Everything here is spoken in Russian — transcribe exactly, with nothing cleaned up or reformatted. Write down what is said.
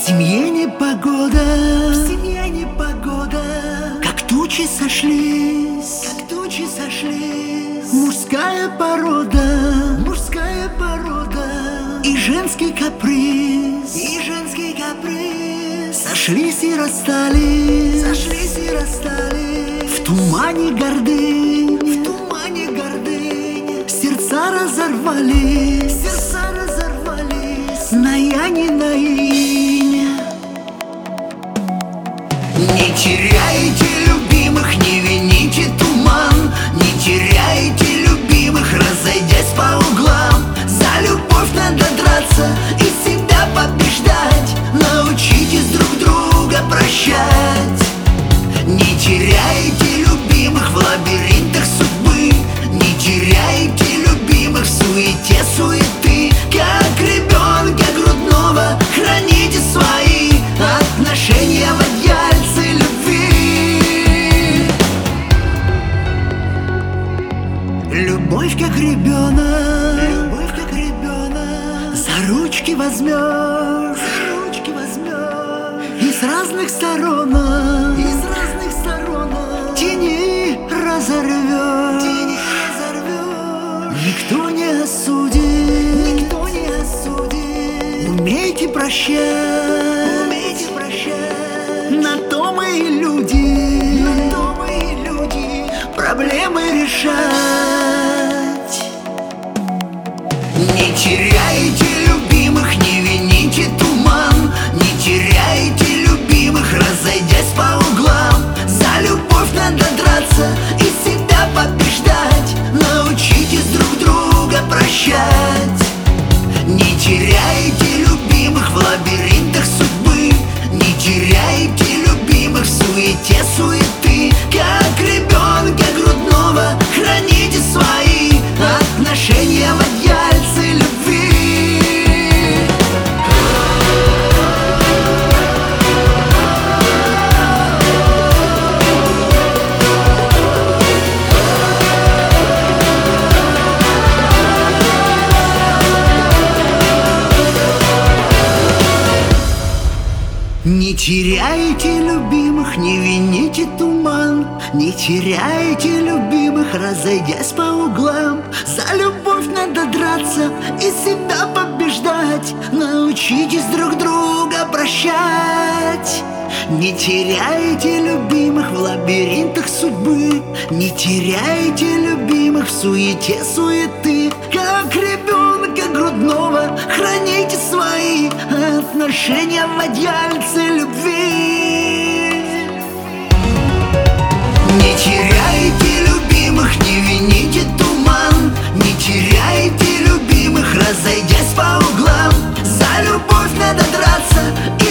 семье непогода, в семье непогода, как тучи сошлись, как тучи сошлись. Мужская порода, мужская порода, и женский каприз, и женский каприз. Сошлись и расстались, сошлись и расстались. В тумане гордынь, в тумане гордынь. Сердца разорвались, сердца разорвались. На я не на инь. Не теряйте любимых, не вините туман. Не теряйте любимых, разойдясь по углам. За любовь надо драться и себя побеждать. Научитесь друг друга прощать. Не теряйте любимых в лабиринтах судьбы. Не теряйте любимых в суете суеты. Как ребенка грудного храните свои отношения в одеяльце любви. Любовь как ребенок, любовь как ребенок. За ручки возьмешь, за ручки возьмешь. И с разных сторон, и с разных сторон тени разорвешь, тени разорвешь. Никто не осудит, никто не осудит. Умейте прощать, умейте прощать. На то мы и люди, на то мы и люди. Проблемы решать. Не теряйте любимых, не вините туман. Не теряйте любимых, разойдясь по углам. За любовь надо драться и себя побеждать. Научитесь друг друга прощать. Не теряйте любимых в лабиринтах судьбы. Не теряйте любимых в суете суеты. Как ребенка грудного храните свои отношения в одеяльце любви. Не теряйте любимых, не вините туман. Не теряйте любимых, разойдясь по углам. За любовь надо драться и себя побеждать. Научитесь друг друга прощать. Не теряйте любимых в лабиринтах судьбы. Не теряйте любимых в суете суеты. Как ребенка грудного храните свои отношения в одеяльце любви. Не теряйте любимых, не вините туман. Не теряйте любимых, разойдясь по углам. За любовь надо драться и